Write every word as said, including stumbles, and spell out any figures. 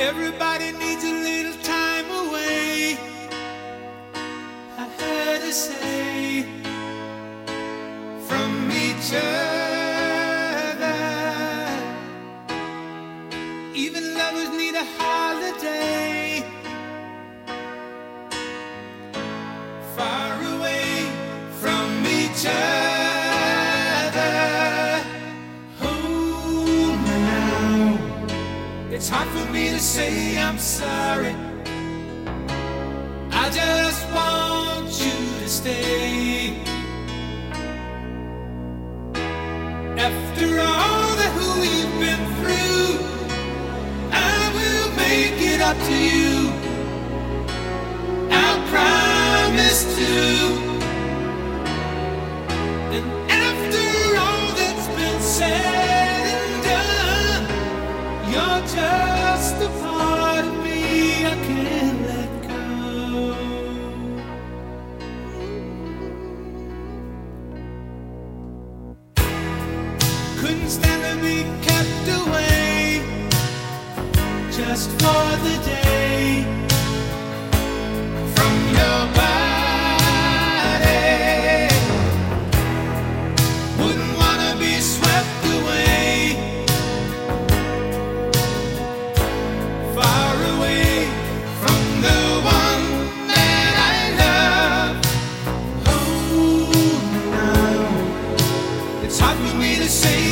Everybody needs a little time away, I heard her say, from each other. Even lovers need a holiday, far away from each other. Hold me now. It's hard for me to say I'm sorry. I just want you to stay. After all that we've been through, I will make it up to you. I'll promise to. And after all that's been said and done, you're just a part of me I can't let go. Couldn't stand to be kept away just for the day from your body. Wouldn't wanna be swept away, far away from the one that I love. Oh, now it's hard for me to say